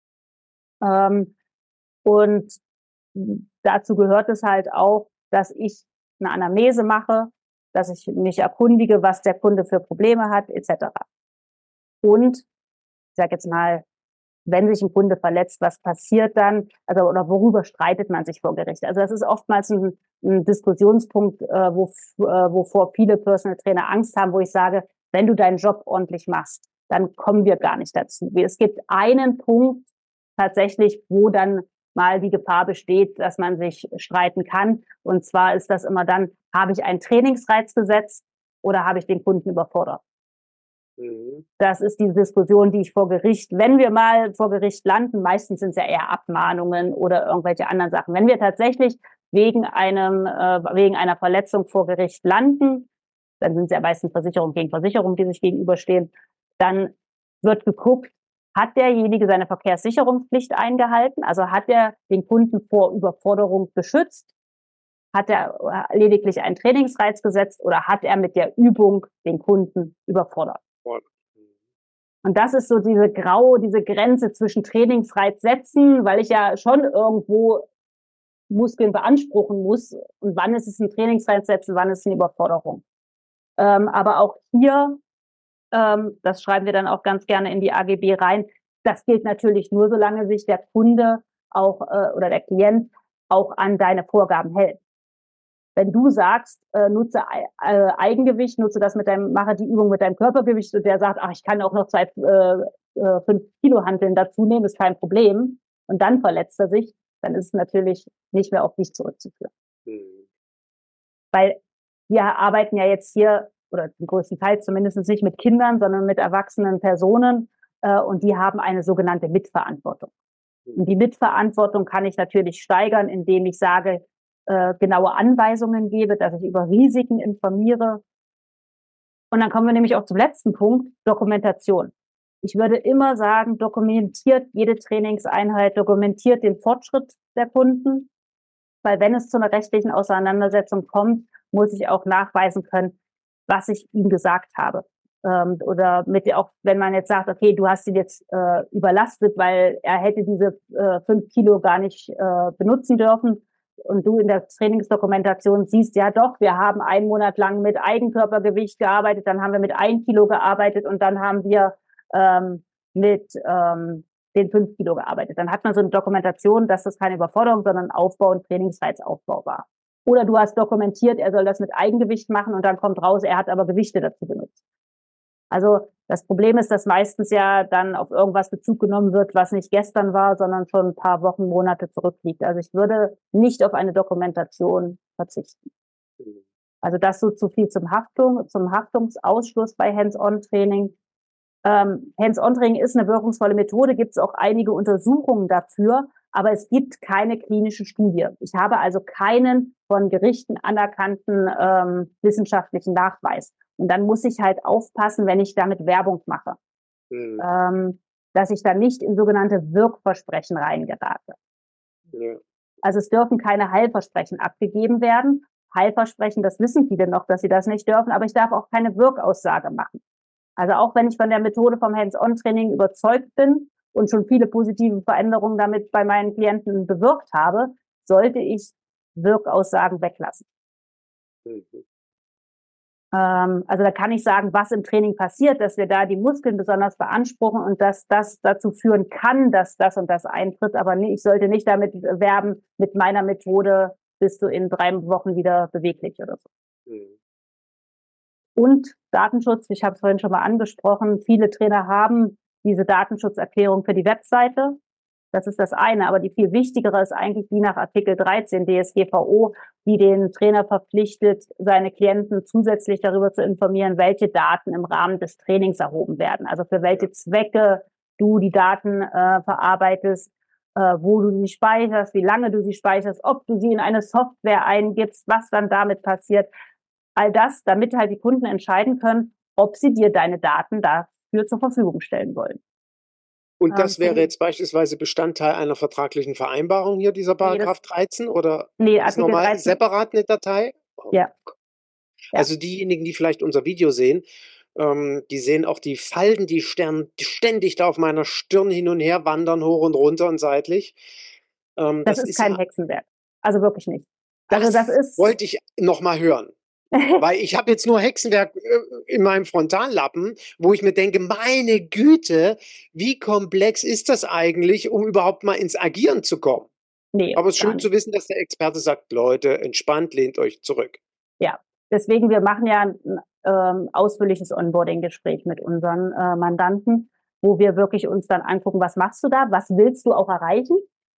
Und dazu gehört es halt auch, dass ich eine Anamnese mache, dass ich mich erkundige, was der Kunde für Probleme hat, etc. Und ich sage jetzt mal, wenn sich ein Kunde verletzt, was passiert dann? Also oder worüber streitet man sich vor Gericht? Also das ist oftmals ein Diskussionspunkt, wovor viele Personal Trainer Angst haben, wo ich sage, wenn du deinen Job ordentlich machst, dann kommen wir gar nicht dazu. Es gibt einen Punkt tatsächlich, wo dann mal die Gefahr besteht, dass man sich streiten kann. Und zwar ist das immer dann, habe ich einen Trainingsreiz gesetzt oder habe ich den Kunden überfordert? Das ist die Diskussion, die ich vor Gericht, wenn wir mal vor Gericht landen, meistens sind es ja eher Abmahnungen oder irgendwelche anderen Sachen. Wenn wir tatsächlich wegen einer Verletzung vor Gericht landen, dann sind es ja meistens Versicherung gegen Versicherung, die sich gegenüberstehen, dann wird geguckt, hat derjenige seine Verkehrssicherungspflicht eingehalten? Also hat er den Kunden vor Überforderung geschützt? Hat er lediglich einen Trainingsreiz gesetzt oder hat er mit der Übung den Kunden überfordert? Und das ist so diese Grenze zwischen Trainingsreiz setzen, weil ich ja schon irgendwo Muskeln beanspruchen muss. Und wann ist es ein Trainingsreiz setzen, wann ist es eine Überforderung? Aber auch hier, das schreiben wir dann auch ganz gerne in die AGB rein, das gilt natürlich nur, solange sich der Kunde auch oder der Klient auch an deine Vorgaben hält. Wenn du sagst, nutze Eigengewicht, mache die Übung mit deinem Körpergewicht und der sagt, ach, ich kann auch noch 5 Kilo Hanteln dazu nehmen, ist kein Problem. Und dann verletzt er sich, dann ist es natürlich nicht mehr auf dich zurückzuführen. Weil wir arbeiten ja jetzt hier, oder den größten Teil zumindest nicht mit Kindern, sondern mit erwachsenen Personen, und die haben eine sogenannte Mitverantwortung. Und die Mitverantwortung kann ich natürlich steigern, indem ich sage, genaue Anweisungen gebe, dass ich über Risiken informiere. Und dann kommen wir nämlich auch zum letzten Punkt, Dokumentation. Ich würde immer sagen, dokumentiert jede Trainingseinheit, dokumentiert den Fortschritt der Kunden, weil wenn es zu einer rechtlichen Auseinandersetzung kommt, muss ich auch nachweisen können, was ich ihm gesagt habe. Oder auch wenn man jetzt sagt, okay, du hast ihn jetzt überlastet, weil er hätte diese 5 Kilo gar nicht benutzen dürfen. Und du in der Trainingsdokumentation siehst, ja doch, wir haben 1 Monat lang mit Eigenkörpergewicht gearbeitet, dann haben wir mit 1 Kilo gearbeitet und dann haben wir mit den 5 Kilo gearbeitet. Dann hat man so eine Dokumentation, dass das keine Überforderung, sondern Aufbau und Trainingsreizaufbau war. Oder du hast dokumentiert, er soll das mit Eigengewicht machen und dann kommt raus, er hat aber Gewichte dazu benutzt. Also das Problem ist, dass meistens ja dann auf irgendwas Bezug genommen wird, was nicht gestern war, sondern schon ein paar Wochen, Monate zurückliegt. Also ich würde nicht auf eine Dokumentation verzichten. Also das so zu viel zum Haftungsausschluss bei Hands-on-Training. Hands-on-Training ist eine wirkungsvolle Methode, gibt es auch einige Untersuchungen dafür, aber es gibt keine klinische Studie. Ich habe also keinen von Gerichten anerkannten wissenschaftlichen Nachweis. Und dann muss ich halt aufpassen, wenn ich damit Werbung mache, dass ich dann nicht in sogenannte Wirkversprechen reingerate. Ja. Also es dürfen keine Heilversprechen abgegeben werden. Heilversprechen, das wissen viele noch, dass sie das nicht dürfen, aber ich darf auch keine Wirkaussage machen. Also auch wenn ich von der Methode vom Hands-on-Training überzeugt bin und schon viele positive Veränderungen damit bei meinen Klienten bewirkt habe, sollte ich Wirkaussagen weglassen. Also da kann ich sagen, was im Training passiert, dass wir da die Muskeln besonders beanspruchen und dass das dazu führen kann, dass das und das eintritt. Aber nee, ich sollte nicht damit werben, mit meiner Methode bist du in 3 Wochen wieder beweglich oder so. Und Datenschutz, ich habe es vorhin schon mal angesprochen, viele Trainer haben diese Datenschutzerklärung für die Webseite. Das ist das eine, aber die viel wichtigere ist eigentlich die nach Artikel 13 DSGVO, die den Trainer verpflichtet, seine Klienten zusätzlich darüber zu informieren, welche Daten im Rahmen des Trainings erhoben werden. Also für welche Zwecke du die Daten verarbeitest, wo du sie speicherst, wie lange du sie speicherst, ob du sie in eine Software eingibst, was dann damit passiert. All das, damit halt die Kunden entscheiden können, ob sie dir deine Daten dafür zur Verfügung stellen wollen. Und das wäre jetzt beispielsweise Bestandteil einer vertraglichen Vereinbarung hier, dieser Paragraph 13, oder ist nochmal 13 separat eine Datei? Oh, ja. Also diejenigen, die vielleicht unser Video sehen, die sehen auch die Falten, die ständig da auf meiner Stirn hin und her wandern, hoch und runter und seitlich. Das ist kein Hexenwerk. Also wirklich nicht. Also das ist. Wollte ich nochmal hören. Weil ich habe jetzt nur Hexenwerk in meinem Frontallappen, wo ich mir denke, meine Güte, wie komplex ist das eigentlich, um überhaupt mal ins Agieren zu kommen? Nee, aber es ist schön zu wissen, dass der Experte sagt, Leute, entspannt, lehnt euch zurück. Ja, deswegen, wir machen ja ein ausführliches Onboarding-Gespräch mit unseren Mandanten, wo wir wirklich uns dann angucken, was machst du da, was willst du auch erreichen?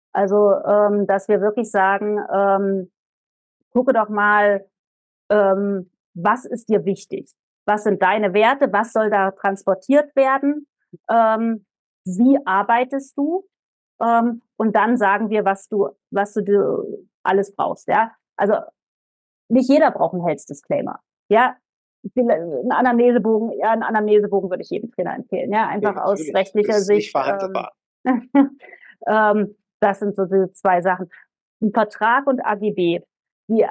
Also, dass wir wirklich sagen, gucke doch mal, was ist dir wichtig? Was sind deine Werte? Was soll da transportiert werden? Wie arbeitest du? Und dann sagen wir, was du alles brauchst, ja. Also, nicht jeder braucht einen Health Disclaimer, ja. Ein Anamnesebogen, ja, einen Anamnesebogen würde ich jedem Trainer empfehlen, ja, Ja, einfach aus natürlich. rechtlicher Ist nicht Sicht. verhandelbar. Das sind so diese zwei Sachen. Ein Vertrag und AGB, die,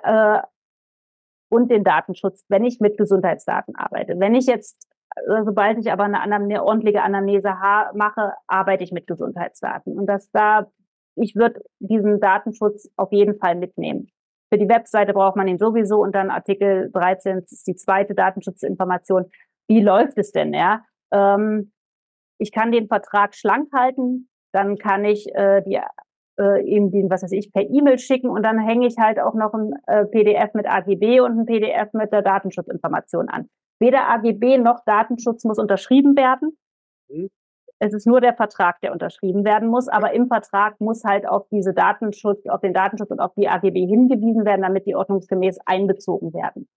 und den Datenschutz, wenn ich mit Gesundheitsdaten arbeite. Wenn ich jetzt, sobald ich aber eine ordentliche Anamnese mache, arbeite ich mit Gesundheitsdaten. Und ich würde diesen Datenschutz auf jeden Fall mitnehmen. Für die Webseite braucht man ihn sowieso und dann Artikel 13 ist die zweite Datenschutzinformation. Wie läuft es denn, ja? Ich kann den Vertrag schlank halten, dann kann ich eben den, was weiß ich, per E-Mail schicken und dann hänge ich halt auch noch ein PDF mit AGB und ein PDF mit der Datenschutzinformation an. Weder AGB noch Datenschutz muss unterschrieben werden. Mhm. Es ist nur der Vertrag, der unterschrieben werden muss, aber im Vertrag muss halt auf den Datenschutz und auf die AGB hingewiesen werden, damit die ordnungsgemäß einbezogen werden.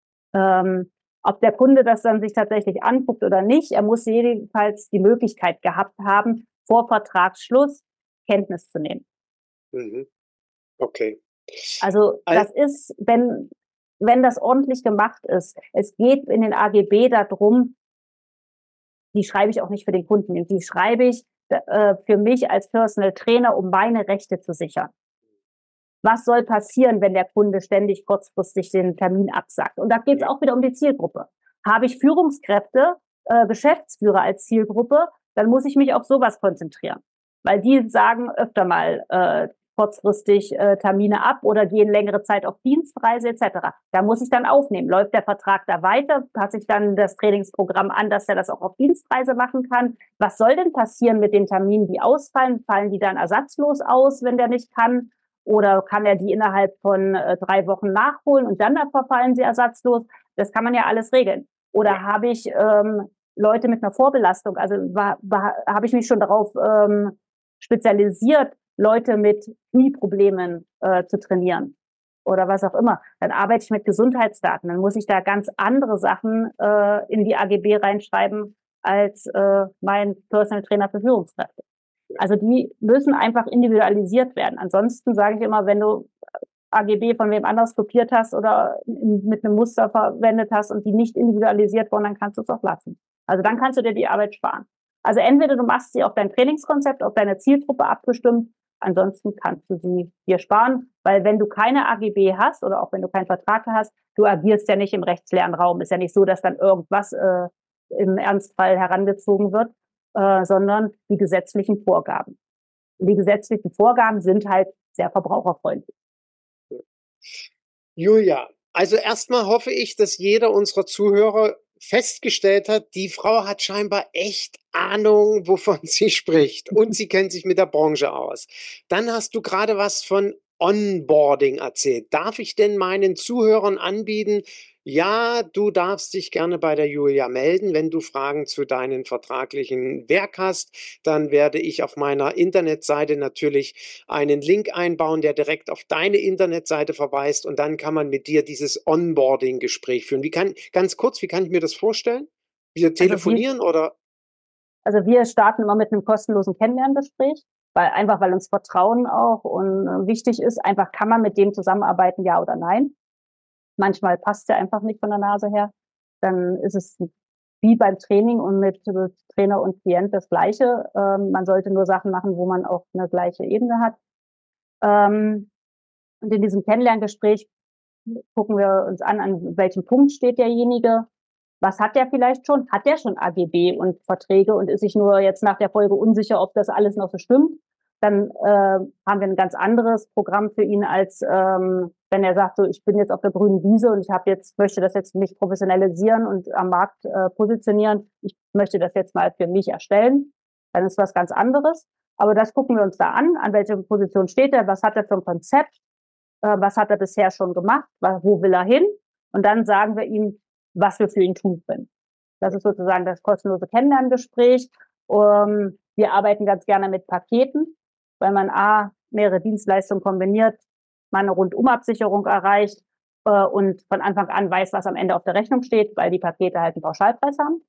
Ob der Kunde das dann sich tatsächlich anguckt oder nicht, er muss jedenfalls die Möglichkeit gehabt haben, vor Vertragsschluss Kenntnis zu nehmen. Mhm. Okay. Also das ist, wenn das ordentlich gemacht ist, es geht in den AGB darum, die schreibe ich auch nicht für den Kunden, die schreibe ich für mich als Personal Trainer, um meine Rechte zu sichern. Was soll passieren, wenn der Kunde ständig kurzfristig den Termin absagt? Und da geht es auch wieder um die Zielgruppe. Habe ich Führungskräfte, Geschäftsführer als Zielgruppe, dann muss ich mich auf sowas konzentrieren. Weil die sagen öfter mal kurzfristig Termine ab oder gehen längere Zeit auf Dienstreise etc. Da muss ich dann aufnehmen. Läuft der Vertrag da weiter? Passe ich dann das Trainingsprogramm an, dass er das auch auf Dienstreise machen kann? Was soll denn passieren mit den Terminen, die ausfallen? Fallen die dann ersatzlos aus, wenn der nicht kann? Oder kann er die innerhalb von 3 Wochen nachholen und dann verfallen sie ersatzlos? Das kann man ja alles regeln. Oder habe ich Leute mit einer Vorbelastung? Also habe ich mich schon darauf spezialisiert, Leute mit Knieproblemen zu trainieren oder was auch immer. Dann arbeite ich mit Gesundheitsdaten. Dann muss ich da ganz andere Sachen in die AGB reinschreiben als mein Personal Trainer für Führungskräfte. Also die müssen einfach individualisiert werden. Ansonsten sage ich immer, wenn du AGB von wem anders kopiert hast oder mit einem Muster verwendet hast und die nicht individualisiert wurden, dann kannst du es auch lassen. Also dann kannst du dir die Arbeit sparen. Also entweder du machst sie auf dein Trainingskonzept, auf deine Zielgruppe abgestimmt, ansonsten kannst du sie dir sparen, weil wenn du keine AGB hast oder auch wenn du keinen Vertrag hast, du agierst ja nicht im rechtsleeren Raum. Ist ja nicht so, dass dann irgendwas im Ernstfall herangezogen wird, sondern die gesetzlichen Vorgaben. Und die gesetzlichen Vorgaben sind halt sehr verbraucherfreundlich. Julia, also erstmal hoffe ich, dass jeder unserer Zuhörer festgestellt hat, die Frau hat scheinbar echt Ahnung, wovon sie spricht und sie kennt sich mit der Branche aus. Dann hast du gerade was von Onboarding erzählt. Darf ich denn meinen Zuhörern anbieten, ja, du darfst dich gerne bei der Julia melden, wenn du Fragen zu deinem vertraglichen Werk hast, dann werde ich auf meiner Internetseite natürlich einen Link einbauen, der direkt auf deine Internetseite verweist und dann kann man mit dir dieses Onboarding-Gespräch führen. Ganz kurz, wie kann ich mir das vorstellen? Wir telefonieren oder? Also wir starten immer mit einem kostenlosen Kennenlerngespräch, weil uns Vertrauen auch und wichtig ist, einfach kann man mit dem zusammenarbeiten, ja oder nein. Manchmal passt es ja einfach nicht von der Nase her. Dann ist es wie beim Training und mit Trainer und Klient das Gleiche. Man sollte nur Sachen machen, wo man auch eine gleiche Ebene hat. Und in diesem Kennenlerngespräch gucken wir uns an welchem Punkt steht derjenige. Was hat der vielleicht schon? Hat der schon AGB und Verträge und ist sich nur jetzt nach der Folge unsicher, ob das alles noch so stimmt? Dann haben wir ein ganz anderes Programm für ihn, als wenn er sagt, so ich bin jetzt auf der grünen Wiese und möchte das jetzt nicht professionalisieren und am Markt positionieren. Ich möchte das jetzt mal für mich erstellen. Dann ist was ganz anderes. Aber das gucken wir uns da an welcher Position steht er, was hat er für ein Konzept, was hat er bisher schon gemacht, wo will er hin? Und dann sagen wir ihm, was wir für ihn tun können. Das ist sozusagen das kostenlose Kennenlerngespräch. Wir arbeiten ganz gerne mit Paketen, weil man mehrere Dienstleistungen kombiniert, mal eine Rundumabsicherung erreicht und von Anfang an weiß, was am Ende auf der Rechnung steht, weil die Pakete halt einen Pauschalpreis haben.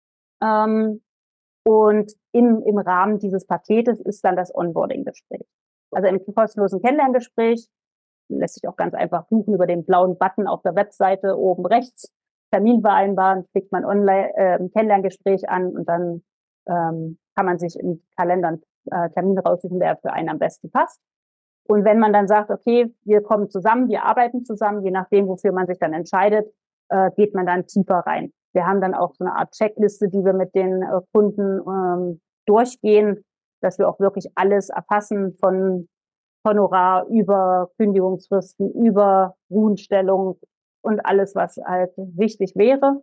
Und im Rahmen dieses Paketes ist dann das Onboarding-Gespräch. Also im kostenlosen Kennenlerngespräch lässt sich auch ganz einfach buchen über den blauen Button auf der Webseite oben rechts. Termin vereinbaren, klickt man online Kennenlerngespräch an und dann kann man sich im Kalender einen Termin raussuchen, der für einen am besten passt. Und wenn man dann sagt, okay, wir kommen zusammen, wir arbeiten zusammen, je nachdem, wofür man sich dann entscheidet, geht man dann tiefer rein. Wir haben dann auch so eine Art Checkliste, die wir mit den Kunden durchgehen, dass wir auch wirklich alles erfassen von Honorar über Kündigungsfristen, über Ruhestellung und alles, was halt wichtig wäre.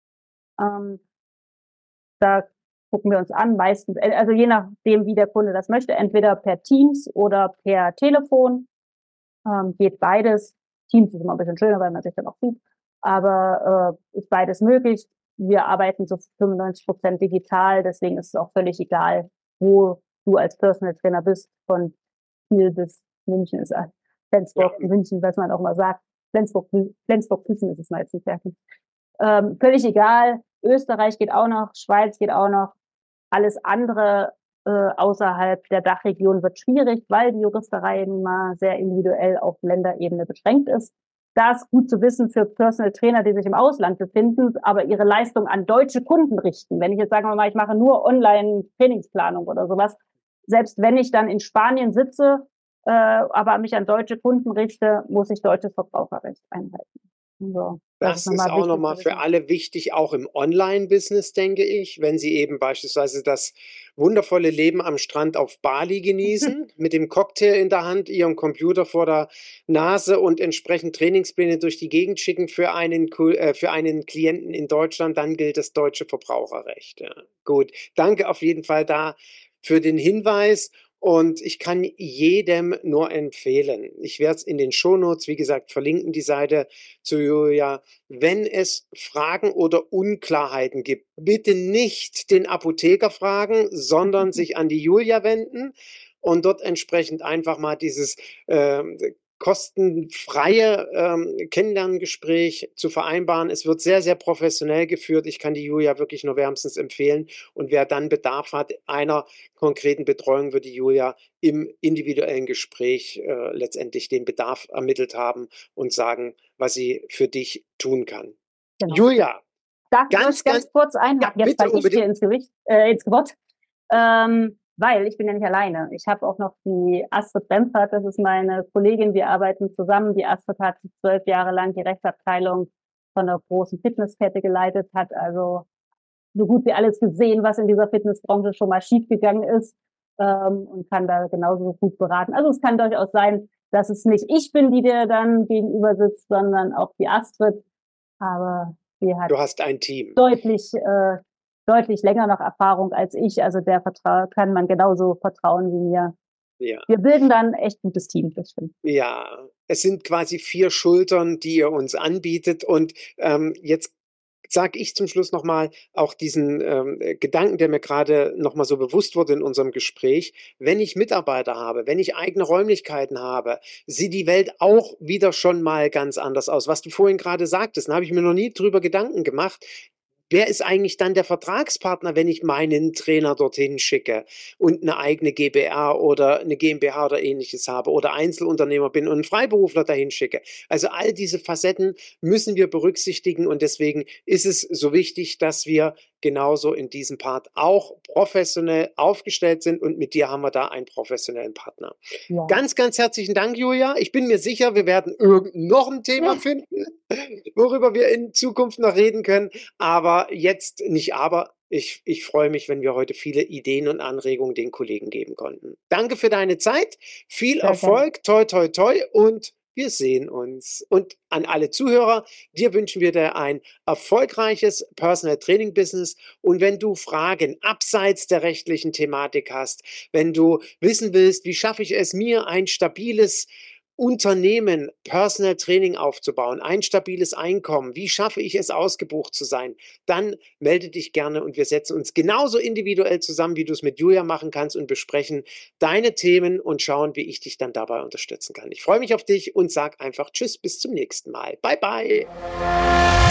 Da gucken wir uns an, meistens, also je nachdem, wie der Kunde das möchte, entweder per Teams oder per Telefon, geht beides. Teams ist immer ein bisschen schöner, weil man sich dann auch sieht, aber ist beides möglich. Wir arbeiten so 95% digital, deswegen ist es auch völlig egal, wo du als Personal Trainer bist, von Kiel bis München ist Flensburg, München, was man auch mal sagt. Flensburg-Füssen ist es meistens fertig. Völlig egal. Österreich geht auch noch, Schweiz geht auch noch. Alles andere außerhalb der Dachregion wird schwierig, weil die Juristerei immer sehr individuell auf Länderebene beschränkt ist. Da ist gut zu wissen für Personal Trainer, die sich im Ausland befinden, aber ihre Leistung an deutsche Kunden richten. Wenn ich jetzt sagen wir mal, ich mache nur Online-Trainingsplanung oder sowas, selbst wenn ich dann in Spanien sitze, aber mich an deutsche Kunden richte, muss ich deutsches Verbraucherrecht einhalten. So, das ist auch nochmal für alle wichtig, auch im Online-Business, denke ich, wenn Sie eben beispielsweise das wundervolle Leben am Strand auf Bali genießen, mit dem Cocktail in der Hand, Ihrem Computer vor der Nase und entsprechend Trainingspläne durch die Gegend schicken für einen Klienten in Deutschland, dann gilt das deutsche Verbraucherrecht. Ja. Gut, danke auf jeden Fall da für den Hinweis. Und ich kann jedem nur empfehlen, ich werde es in den Shownotes, wie gesagt, verlinken, die Seite zu Julia. Wenn es Fragen oder Unklarheiten gibt, bitte nicht den Apotheker fragen, sondern sich an die Julia wenden und dort entsprechend einfach mal dieses kostenfreie Kennenlerngespräch zu vereinbaren. Es wird sehr, sehr professionell geführt. Ich kann die Julia wirklich nur wärmstens empfehlen. Und wer dann Bedarf hat einer konkreten Betreuung, wird die Julia im individuellen Gespräch letztendlich den Bedarf ermittelt haben und sagen, was sie für dich tun kann. Genau. Julia, darf ich ganz kurz einhaken? Ja, jetzt falle ich hier ins Wort. Weil ich bin ja nicht alleine. Ich habe auch noch die Astrid Brempfert, das ist meine Kollegin, wir arbeiten zusammen. Die Astrid hat 12 Jahre lang die Rechtsabteilung von einer großen Fitnesskette geleitet, hat also so gut wie alles gesehen, was in dieser Fitnessbranche schon mal schiefgegangen ist und kann da genauso gut beraten. Also es kann durchaus sein, dass es nicht ich bin, die dir dann gegenüber sitzt, sondern auch die Astrid. Aber sie hat du hast ein Team. Deutlich länger noch Erfahrung als ich. Also der kann man genauso vertrauen wie mir. Ja. Wir bilden dann echt gutes Team, das stimmt. Ja, es sind quasi 4 Schultern, die ihr uns anbietet. Und jetzt sage ich zum Schluss nochmal auch diesen Gedanken, der mir gerade nochmal so bewusst wurde in unserem Gespräch. Wenn ich Mitarbeiter habe, wenn ich eigene Räumlichkeiten habe, sieht die Welt auch wieder schon mal ganz anders aus. Was du vorhin gerade sagtest, da habe ich mir noch nie drüber Gedanken gemacht. Wer ist eigentlich dann der Vertragspartner, wenn ich meinen Trainer dorthin schicke und eine eigene GbR oder eine GmbH oder Ähnliches habe oder Einzelunternehmer bin und einen Freiberufler dahin schicke? Also all diese Facetten müssen wir berücksichtigen und deswegen ist es so wichtig, dass wir genauso in diesem Part auch professionell aufgestellt sind und mit dir haben wir da einen professionellen Partner. Ja. Ganz, ganz herzlichen Dank, Julia. Ich bin mir sicher, wir werden noch ein Thema finden, worüber wir in Zukunft noch reden können, aber jetzt nicht ich freue mich, wenn wir heute viele Ideen und Anregungen den Kollegen geben konnten. Danke für deine Zeit, viel Erfolg, toi, toi, toi und wir sehen uns. Und an alle Zuhörer, dir wünschen wir dir ein erfolgreiches Personal Training Business. Und wenn du Fragen abseits der rechtlichen Thematik hast, wenn du wissen willst, wie schaffe ich es, mir ein stabiles Unternehmen, Personal Training aufzubauen, ein stabiles Einkommen, wie schaffe ich es, ausgebucht zu sein, dann melde dich gerne und wir setzen uns genauso individuell zusammen, wie du es mit Julia machen kannst und besprechen deine Themen und schauen, wie ich dich dann dabei unterstützen kann. Ich freue mich auf dich und sag einfach Tschüss, bis zum nächsten Mal. Bye, bye.